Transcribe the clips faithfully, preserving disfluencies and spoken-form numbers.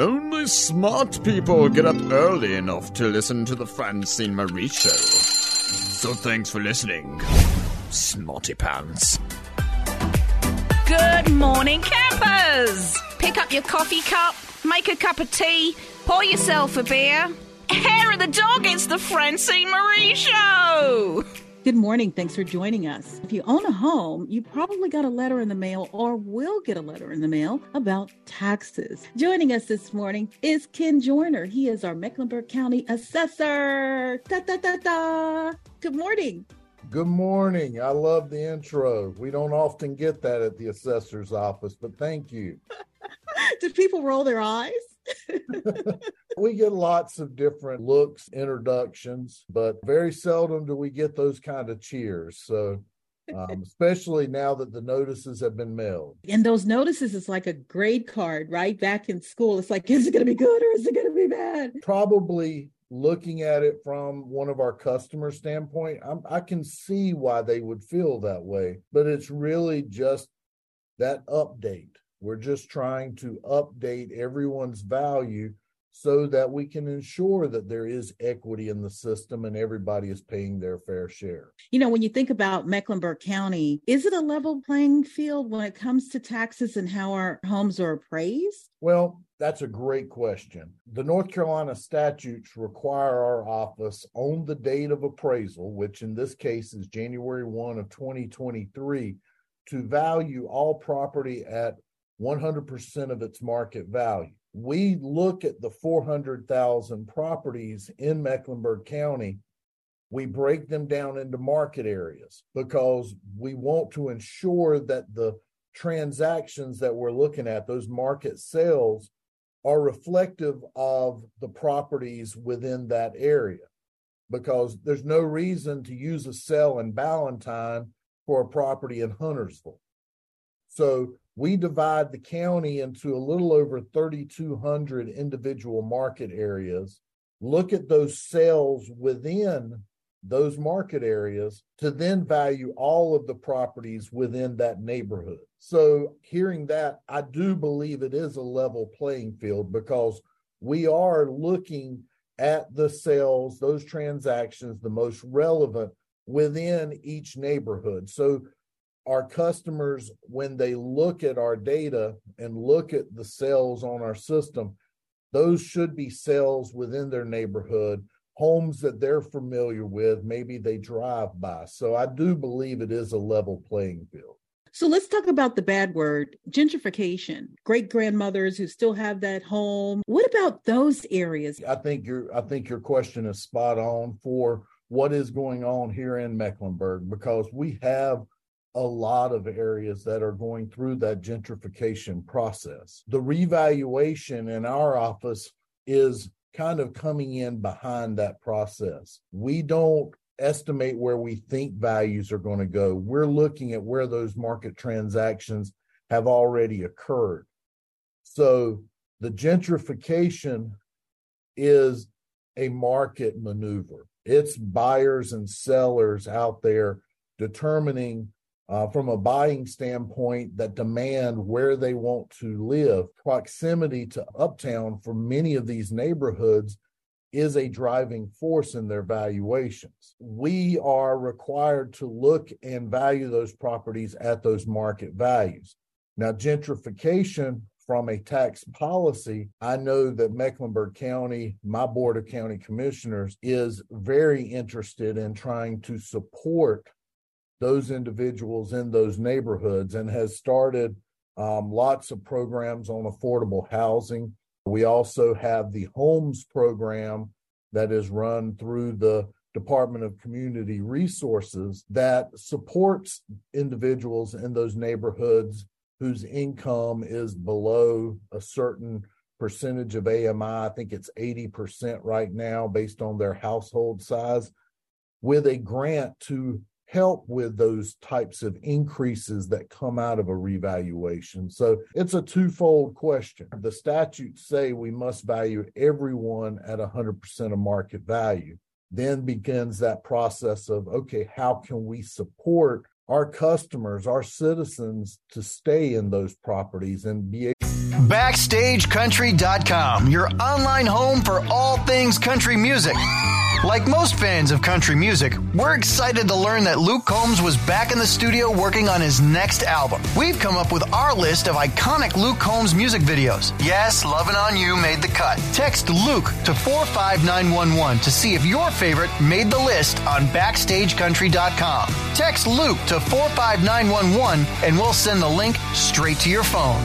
Only smart people get up early enough to listen to the Francine Marie Show. So thanks for listening, Smarty Pants. Good morning, campers! Pick up your coffee cup, make a cup of tea, pour yourself a beer. Hair of the dog, it's the Francine Marie Show! Good morning. Thanks for joining us. If you own a home, you probably got a letter in the mail or will get a letter in the mail about taxes. Joining us this morning is Ken Joyner. He is our Mecklenburg County assessor. Da, da, da, da. Good morning. Good morning. I love the intro. We don't often get that at the assessor's office, but thank you. Did people roll their eyes? We get lots of different looks, introductions, but very seldom do we get those kind of cheers. So, um, especially now that the notices have been mailed. And those notices is like a grade card, right? Back in school, it's like, is it going to be good or is it going to be bad? Probably looking at it from one of our customer standpoint, I'm, I can see why they would feel that way, but it's really just that update. We're just trying to update everyone's value so that we can ensure that there is equity in the system and everybody is paying their fair share. You know, when you think about Mecklenburg County, is it a level playing field when it comes to taxes and how our homes are appraised? Well, that's a great question. The North Carolina statutes require our office on the date of appraisal, which in this case is January first of twenty twenty-three, to value all property at one hundred percent of its market value. We look at the four hundred thousand properties in Mecklenburg County. We break them down into market areas because we want to ensure that the transactions that we're looking at, those market sales, are reflective of the properties within that area. Because there's no reason to use a sale in Ballantyne for a property in Huntersville. So we divide the county into a little over thirty-two hundred individual market areas, look at those sales within those market areas to then value all of the properties within that neighborhood. So hearing that, I do believe it is a level playing field because we are looking at the sales, those transactions, the most relevant within each neighborhood. So our customers, when they look at our data and look at the sales on our system, those should be sales within their neighborhood, homes that they're familiar with, maybe they drive by. So I do believe it is a level playing field. So let's talk about the bad word, gentrification. Great-grandmothers who still have that home. What about those areas? I think your I think your question is spot on for what is going on here in Mecklenburg, because we have a lot of areas that are going through that gentrification process. The revaluation in our office is kind of coming in behind that process. We don't estimate where we think values are going to go. We're looking at where those market transactions have already occurred. So the gentrification is a market maneuver. It's buyers and sellers out there determining Uh, from a buying standpoint that demand where they want to live. Proximity to uptown for many of these neighborhoods is a driving force in their valuations. We are required to look and value those properties at those market values. Now, gentrification from a tax policy, I know that Mecklenburg County, my Board of County Commissioners, is very interested in trying to support those individuals in those neighborhoods and has started um, lots of programs on affordable housing. We also have the Homes program that is run through the Department of Community Resources that supports individuals in those neighborhoods whose income is below a certain percentage of A M I. I think it's eighty percent right now based on their household size, with a grant to help with those types of increases that come out of a revaluation. So it's a twofold question. The statutes say we must value everyone at one hundred percent of market value. Then begins that process of, okay, how can we support our customers, our citizens to stay in those properties and be able Backstage Country dot com, your online home for all things country music. Like most fans of country music, we're excited to learn that Luke Combs was back in the studio working on his next album. We've come up with our list of iconic Luke Combs music videos. Yes, Lovin' on You made the cut. Text Luke to four five nine one one to see if your favorite made the list on Backstage Country dot com. Text Luke to four five nine one one and we'll send the link straight to your phone.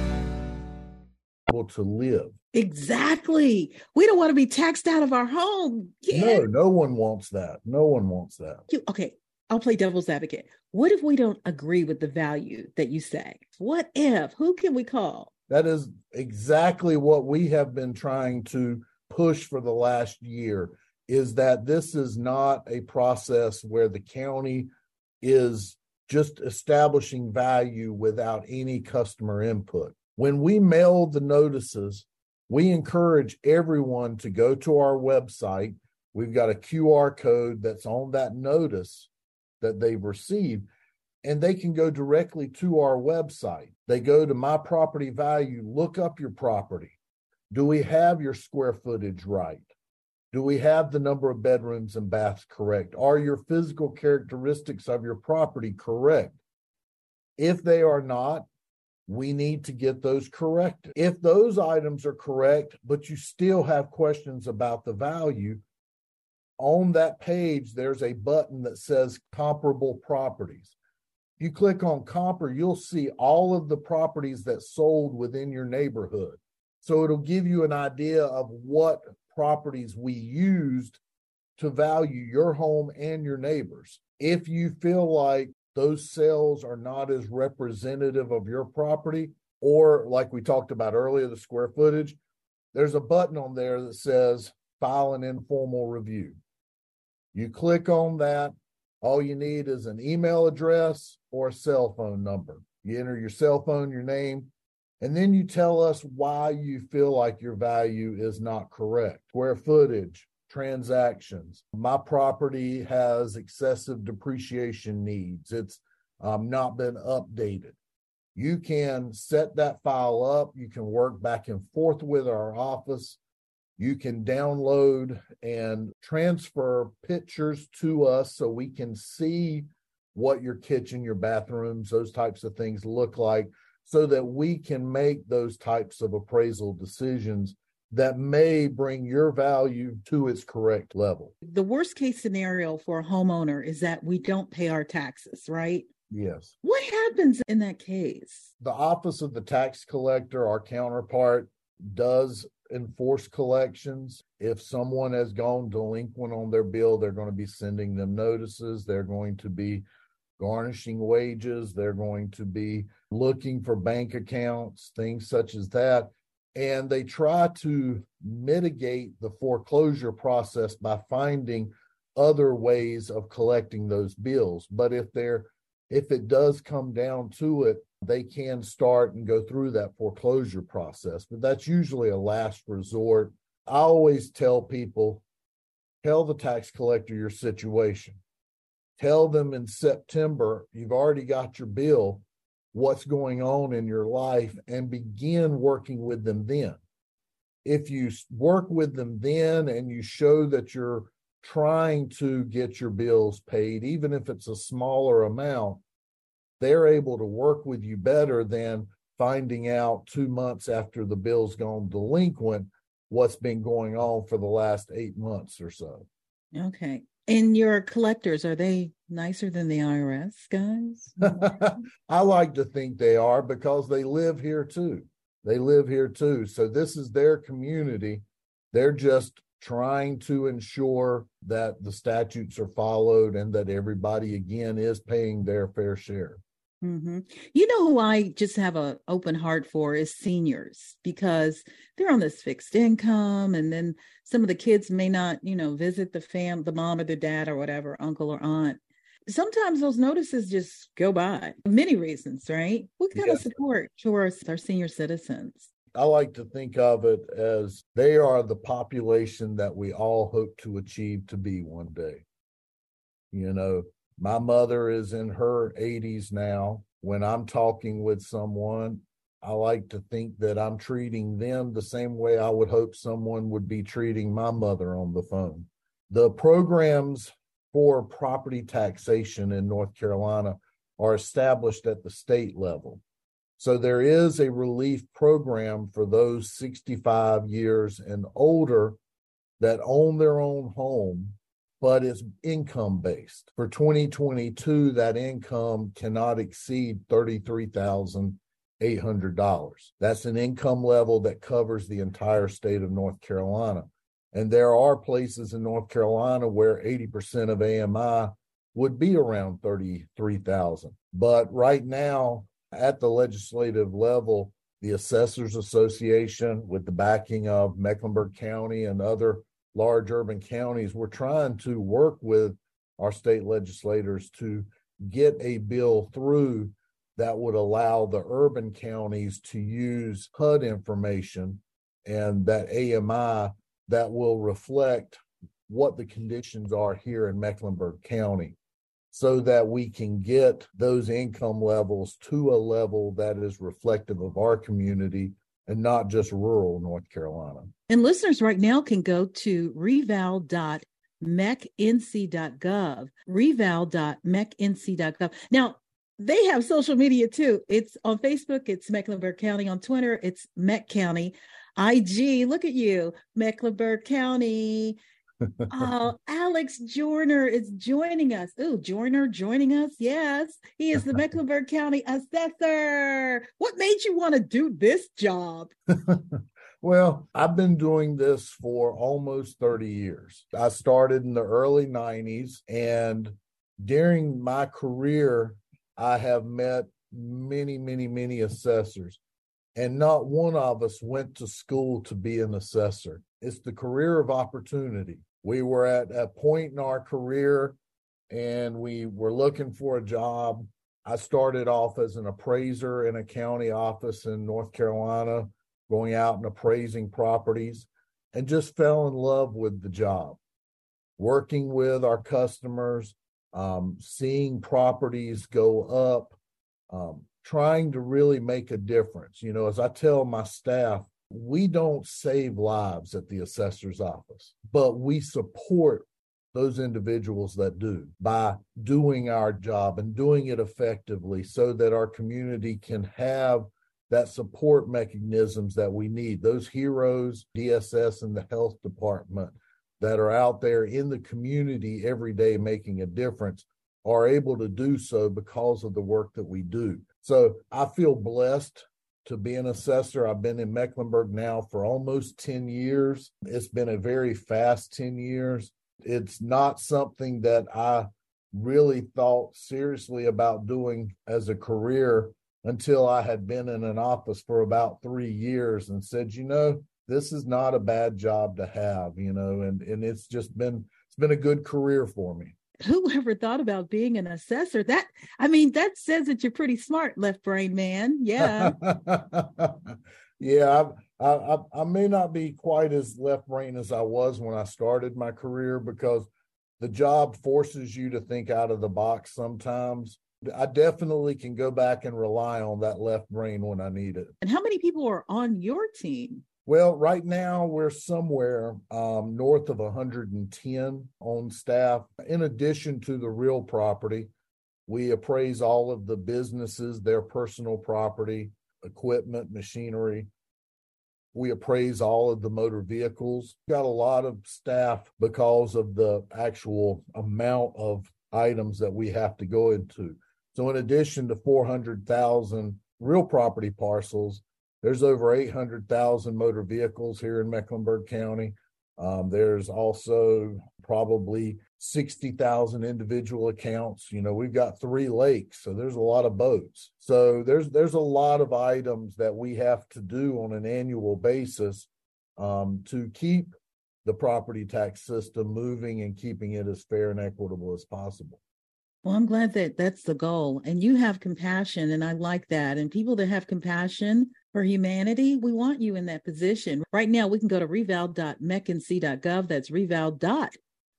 To live. Exactly. We don't want to be taxed out of our home. Yeah. No, no one wants that. No one wants that. Okay, I'll play devil's advocate. What if we don't agree with the value that you say? What if? Who can we call? That is exactly what we have been trying to push for the last year, is that this is not a process where the county is just establishing value without any customer input. When we mail the notices, we encourage everyone to go to our website. We've got a Q R code that's on that notice that they've received, and they can go directly to our website. They go to My Property Value, look up your property. Do we have your square footage right? Do we have the number of bedrooms and baths correct? Are your physical characteristics of your property correct? If they are not, we need to get those corrected. If those items are correct, but you still have questions about the value, on that page, there's a button that says comparable properties. If you click on compare, you'll see all of the properties that sold within your neighborhood. So it'll give you an idea of what properties we used to value your home and your neighbors. If you feel like those sales are not as representative of your property, or like we talked about earlier, the square footage, there's a button on there that says file an informal review. You click on that. All you need is an email address or a cell phone number. You enter your cell phone, your name, and then you tell us why you feel like your value is not correct. Square footage, transactions. My property has excessive depreciation needs. It's um, not been updated. You can set that file up. You can work back and forth with our office. You can download and transfer pictures to us so we can see what your kitchen, your bathrooms, those types of things look like, so that we can make those types of appraisal decisions that may bring your value to its correct level. The worst case scenario for a homeowner is that we don't pay our taxes, right? Yes. What happens in that case? The Office of the Tax Collector, our counterpart, does enforce collections. If someone has gone delinquent on their bill, they're going to be sending them notices. They're going to be garnishing wages. They're going to be looking for bank accounts, things such as that. And they try to mitigate the foreclosure process by finding other ways of collecting those bills. But if they're, if it does come down to it, they can start and go through that foreclosure process. But that's usually a last resort. I always tell people, tell the tax collector your situation. Tell them in September, you've already got your bill, what's going on in your life, and begin working with them then. If you work with them then and you show that you're trying to get your bills paid, even if it's a smaller amount, they're able to work with you better than finding out two months after the bill's gone delinquent what's been going on for the last eight months or so. Okay. And your collectors, are they nicer than the I R S guys? I like to think they are, because they live here too. They live here too. So this is their community. They're just trying to ensure that the statutes are followed and that everybody, again, is paying their fair share. Mm-hmm. You know who I just have an open heart for is seniors, because they're on this fixed income, and then some of the kids may not, you know, visit the fam, the mom or the dad or whatever, uncle or aunt. Sometimes those notices just go by. Many reasons, right? What kind yes. of support towards our senior citizens? I like to think of it as they are the population that we all hope to achieve to be one day. You know, my mother is in her eighties now. When I'm talking with someone, I like to think that I'm treating them the same way I would hope someone would be treating my mother on the phone. The programs for property taxation in North Carolina are established at the state level. So there is a relief program for those sixty-five years and older that own their own home, but it's income-based. For twenty twenty-two, that income cannot exceed thirty-three thousand eight hundred dollars. That's an income level that covers the entire state of North Carolina. And there are places in North Carolina where eighty percent of A M I would be around thirty-three thousand. But right now, at the legislative level, the Assessors Association, with the backing of Mecklenburg County and other large urban counties, we're trying to work with our state legislators to get a bill through that would allow the urban counties to use H U D information and that A M I that will reflect what the conditions are here in Mecklenburg County, so that we can get those income levels to a level that is reflective of our community and not just rural North Carolina. And listeners right now can go to reval dot mec n c dot gov, reval dot mec n c dot gov. Now, they have social media too. It's on Facebook, it's Mecklenburg County. On Twitter, it's Meck County. I G, look at you, Mecklenburg County. uh, Alex Joyner is joining us. Oh, Joyner joining us. Yes, he is the Mecklenburg County Assessor. What made you want to do this job? Well, I've been doing this for almost thirty years. I started in the early nineties, and during my career, I have met many, many, many assessors, and not one of us went to school to be an assessor. It's the career of opportunity. We were at a point in our career and we were looking for a job. I started off as an appraiser in a county office in North Carolina, going out and appraising properties, and just fell in love with the job. Working with our customers, um, seeing properties go up, um, trying to really make a difference. You know, as I tell my staff, we don't save lives at the assessor's office, but we support those individuals that do by doing our job and doing it effectively so that our community can have that support mechanisms that we need. Those heroes, D S S and the health department that are out there in the community every day making a difference are able to do so because of the work that we do. So I feel blessed to be an assessor. I've been in Mecklenburg now for almost ten years. It's been a very fast ten years. It's not something that I really thought seriously about doing as a career until I had been in an office for about three years and said, you know, this is not a bad job to have, you know, and, and it's just been, it's been a good career for me. Who ever thought about being an assessor? That, I mean, that says that you're pretty smart, left brain man. Yeah. yeah. I, I, I may not be quite as left brain as I was when I started my career, because the job forces you to think out of the box sometimes. I definitely can go back and rely on that left brain when I need it. And how many people are on your team? Well, right now we're somewhere um, north of one hundred ten on staff. In addition to the real property, we appraise all of the businesses, their personal property, equipment, machinery. We appraise all of the motor vehicles. Got a lot of staff because of the actual amount of items that we have to go into. So in addition to four hundred thousand real property parcels, there's over eight hundred thousand motor vehicles here in Mecklenburg County. Um, there's also probably sixty thousand individual accounts. You know, we've got three lakes, so there's a lot of boats. So there's there's a lot of items that we have to do on an annual basis um, to keep the property tax system moving and keeping it as fair and equitable as possible. Well, I'm glad that that's the goal. And you have compassion, and I like that. And people that have compassion for humanity, we want you in that position. Right now, we can go to reval dot mec n c dot gov. That's reval dot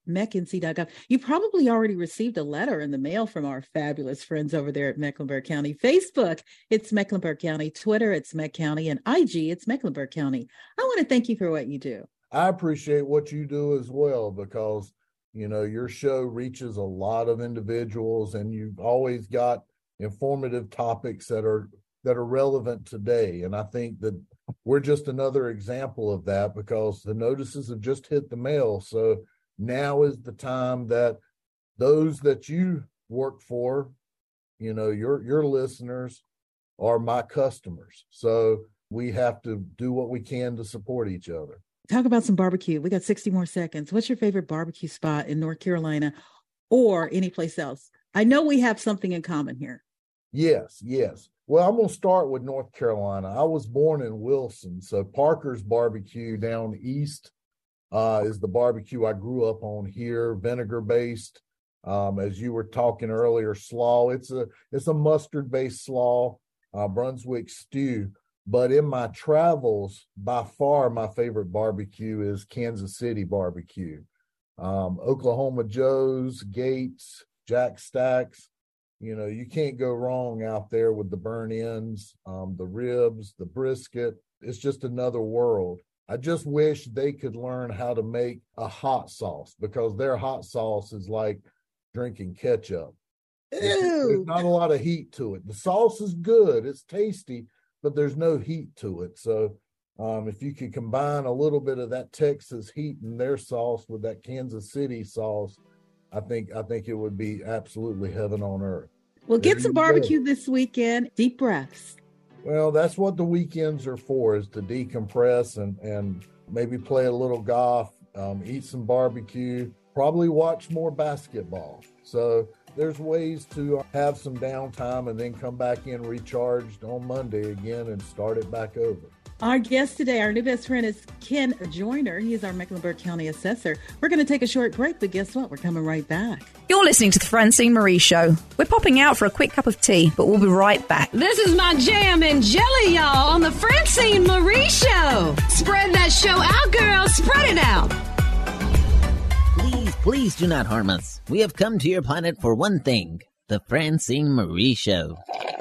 Mec N C dot com. You probably already received a letter in the mail from our fabulous friends over there at Mecklenburg County. Facebook, it's Mecklenburg County. Twitter, it's Meck County. And I G, it's Mecklenburg County. I want to thank you for what you do. I appreciate what you do as well, because, you know, your show reaches a lot of individuals, and you've always got informative topics that are that are relevant today. And I think that we're just another example of that, because the notices have just hit the mail. So now is the time that those that you work for, you know, your your listeners are my customers. So we have to do what we can to support each other. Talk about some barbecue. We got sixty more seconds. What's your favorite barbecue spot in North Carolina or any place else? I know we have something in common here. Yes, yes. Well, I'm going to start with North Carolina. I was born in Wilson, so Parker's Barbecue down east uh, is the barbecue I grew up on here, vinegar-based. Um, as you were talking earlier, slaw. It's a it's a mustard-based slaw, uh, Brunswick stew. But in my travels, by far my favorite barbecue is Kansas City barbecue. Um, Oklahoma Joe's, Gates, Jack Stacks. You know, you can't go wrong out there with the burnt ends, um, the ribs, the brisket. It's just another world. I just wish they could learn how to make a hot sauce, because their hot sauce is like drinking ketchup. There's, there's not a lot of heat to it. The sauce is good. It's tasty, but there's no heat to it. So um, if you could combine a little bit of that Texas heat in their sauce with that Kansas City sauce, I think I think it would be absolutely heaven on earth. Well, there get some barbecue go. This weekend. Deep breaths. Well, that's what the weekends are for, is to decompress and, and maybe play a little golf, um, eat some barbecue, probably watch more basketball. So there's ways to have some downtime and then come back in recharged on Monday again and start it back over. Our guest today, our new best friend, is Ken Joyner. He's our Mecklenburg County assessor. We're going to take a short break, but guess what? We're coming right back. You're listening to the Francine Marie Show. We're popping out for a quick cup of tea, but we'll be right back. This is my jam and jelly, y'all, on the Francine Marie Show. Spread that show out, girl. Spread it out. Please, please do not harm us. We have come to your planet for one thing, the Francine Marie Show.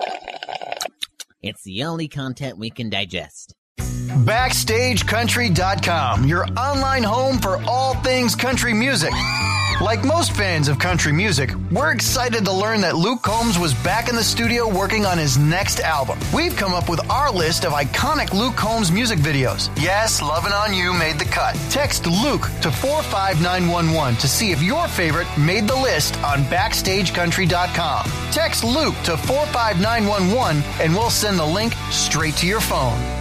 It's the only content we can digest. Backstage Country dot com, your online home for all things country music. Like most fans of country music, we're excited to learn that Luke Combs was back in the studio working on his next album. We've come up with our list of iconic Luke Combs music videos. Yes, Lovin' On You made the cut. Text Luke to four five nine one one to see if your favorite made the list on Backstage Country dot com. Text Luke to four five nine one one and we'll send the link straight to your phone.